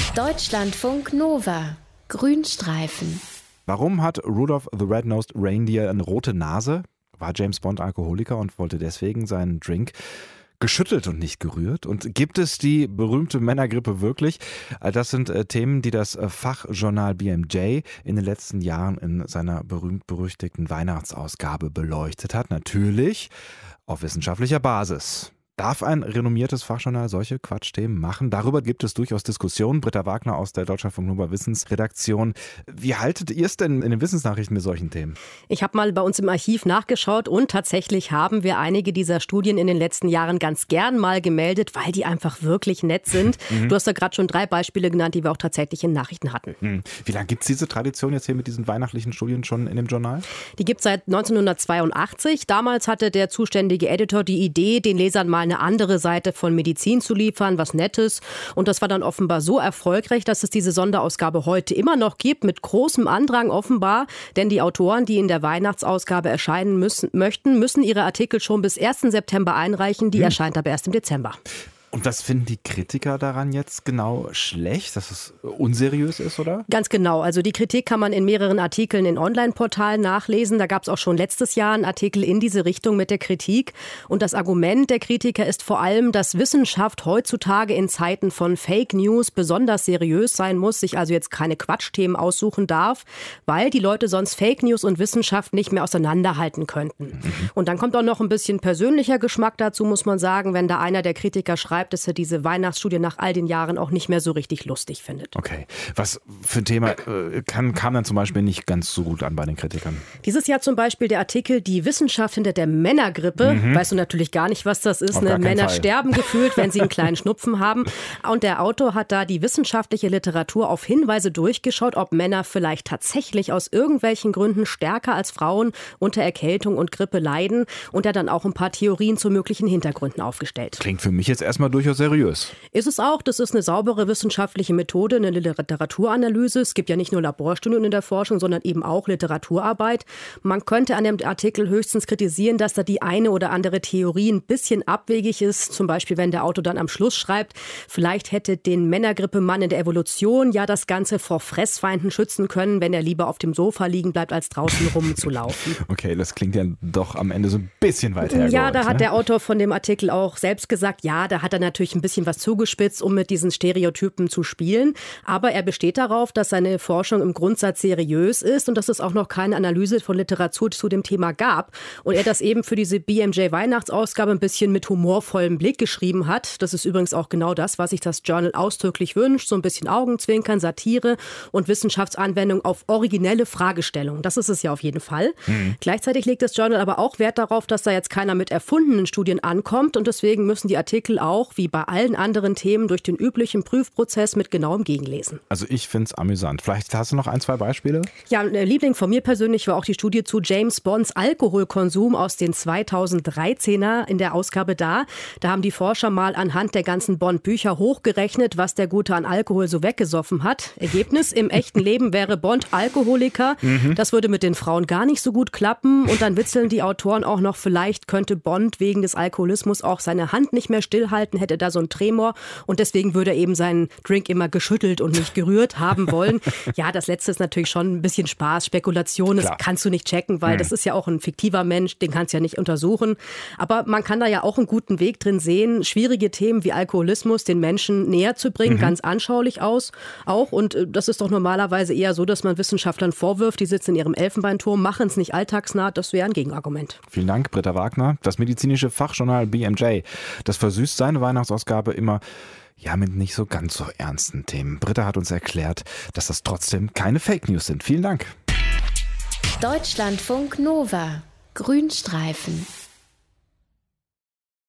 Deutschlandfunk Nova. Grünstreifen. Warum hat Rudolph the Red-Nosed Reindeer eine rote Nase? War James Bond Alkoholiker und wollte deswegen seinen Drink geschüttelt und nicht gerührt? Und gibt es die berühmte Männergrippe wirklich? Das sind Themen, die das Fachjournal BMJ in den letzten Jahren in seiner berühmt-berüchtigten Weihnachtsausgabe beleuchtet hat. Natürlich auf wissenschaftlicher Basis. Darf ein renommiertes Fachjournal solche Quatschthemen machen? Darüber gibt es durchaus Diskussionen. Britta Wagner aus der Deutschlandfunk Nova Wissensredaktion. Wie haltet ihr es denn in den Wissensnachrichten mit solchen Themen? Ich habe mal bei uns im Archiv nachgeschaut und tatsächlich haben wir einige dieser Studien in den letzten Jahren ganz gern mal gemeldet, weil die einfach wirklich nett sind. Du hast ja gerade schon 3 Beispiele genannt, die wir auch tatsächlich in Nachrichten hatten. Wie lange gibt es diese Tradition jetzt hier mit diesen weihnachtlichen Studien schon in dem Journal? Die gibt es seit 1982. Damals hatte der zuständige Editor die Idee, den Lesern mal eine andere Seite von Medizin zu liefern, was Nettes. Und das war dann offenbar so erfolgreich, dass es diese Sonderausgabe heute immer noch gibt, mit großem Andrang offenbar. Denn die Autoren, die in der Weihnachtsausgabe erscheinen müssen ihre Artikel schon bis 1. September einreichen. Die erscheint aber erst im Dezember. Und was finden die Kritiker daran jetzt genau schlecht, dass es unseriös ist, oder? Ganz genau. Also die Kritik kann man in mehreren Artikeln in Online-Portalen nachlesen. Da gab es auch schon letztes Jahr einen Artikel in diese Richtung mit der Kritik. Und das Argument der Kritiker ist vor allem, dass Wissenschaft heutzutage in Zeiten von Fake News besonders seriös sein muss, sich also jetzt keine Quatschthemen aussuchen darf, weil die Leute sonst Fake News und Wissenschaft nicht mehr auseinanderhalten könnten. Und dann kommt auch noch ein bisschen persönlicher Geschmack dazu, muss man sagen, wenn da einer der Kritiker schreibt, dass er diese Weihnachtsstudie nach all den Jahren auch nicht mehr so richtig lustig findet. Okay. Was für ein Thema kam dann zum Beispiel nicht ganz so gut an bei den Kritikern? Dieses Jahr zum Beispiel der Artikel Die Wissenschaft hinter der Männergrippe. Weißt du natürlich gar nicht, was das ist. Männer sterben gefühlt, wenn sie einen kleinen Schnupfen haben. Und der Autor hat da die wissenschaftliche Literatur auf Hinweise durchgeschaut, ob Männer vielleicht tatsächlich aus irgendwelchen Gründen stärker als Frauen unter Erkältung und Grippe leiden. Und er dann auch ein paar Theorien zu möglichen Hintergründen aufgestellt. Klingt für mich jetzt erstmal durchaus seriös. Ist es auch. Das ist eine saubere wissenschaftliche Methode, eine Literaturanalyse. Es gibt ja nicht nur Laborstudien in der Forschung, sondern eben auch Literaturarbeit. Man könnte an dem Artikel höchstens kritisieren, dass da die eine oder andere Theorie ein bisschen abwegig ist. Zum Beispiel, wenn der Autor dann am Schluss schreibt, vielleicht hätte den Männergrippemann in der Evolution ja das Ganze vor Fressfeinden schützen können, wenn er lieber auf dem Sofa liegen bleibt, als draußen rumzulaufen. Okay, das klingt ja doch am Ende so ein bisschen weit hergeholt. Ja, da hat der Autor von dem Artikel auch selbst gesagt, ja, da hat er natürlich ein bisschen was zugespitzt, um mit diesen Stereotypen zu spielen. Aber er besteht darauf, dass seine Forschung im Grundsatz seriös ist und dass es auch noch keine Analyse von Literatur zu dem Thema gab. Und er das eben für diese BMJ-Weihnachtsausgabe ein bisschen mit humorvollem Blick geschrieben hat. Das ist übrigens auch genau das, was sich das Journal ausdrücklich wünscht. So ein bisschen Augenzwinkern, Satire und Wissenschaftsanwendung auf originelle Fragestellungen. Das ist es ja auf jeden Fall. Gleichzeitig legt das Journal aber auch Wert darauf, dass da jetzt keiner mit erfundenen Studien ankommt. Und deswegen müssen die Artikel auch, wie bei allen anderen Themen, durch den üblichen Prüfprozess mit genauem Gegenlesen. Also ich finde es amüsant. Vielleicht hast du noch 1, 2 Beispiele? Ja, ein Liebling von mir persönlich war auch die Studie zu James Bonds Alkoholkonsum aus den 2013er in der Ausgabe da. Da haben die Forscher mal anhand der ganzen Bond-Bücher hochgerechnet, was der Gute an Alkohol so weggesoffen hat. Ergebnis, im echten Leben wäre Bond Alkoholiker. Das würde mit den Frauen gar nicht so gut klappen. Und dann witzeln die Autoren auch noch, vielleicht könnte Bond wegen des Alkoholismus auch seine Hand nicht mehr stillhalten, hätte da so einen Tremor und deswegen würde er eben seinen Drink immer geschüttelt und nicht gerührt haben wollen. Ja, das Letzte ist natürlich schon ein bisschen Spaß, Spekulation, das kannst du nicht checken, weil das ist ja auch ein fiktiver Mensch, den kannst du ja nicht untersuchen. Aber man kann da ja auch einen guten Weg drin sehen, schwierige Themen wie Alkoholismus den Menschen näher zu bringen, ganz anschaulich auch. Und das ist doch normalerweise eher so, dass man Wissenschaftlern vorwirft, die sitzen in ihrem Elfenbeinturm, machen es nicht alltagsnah, das wäre ein Gegenargument. Vielen Dank, Britta Wagner. Das medizinische Fachjournal BMJ, das versüßt seine Weihnachtsausgabe immer mit nicht so ganz so ernsten Themen. Britta hat uns erklärt, dass das trotzdem keine Fake News sind. Vielen Dank. Deutschlandfunk Nova. Grünstreifen.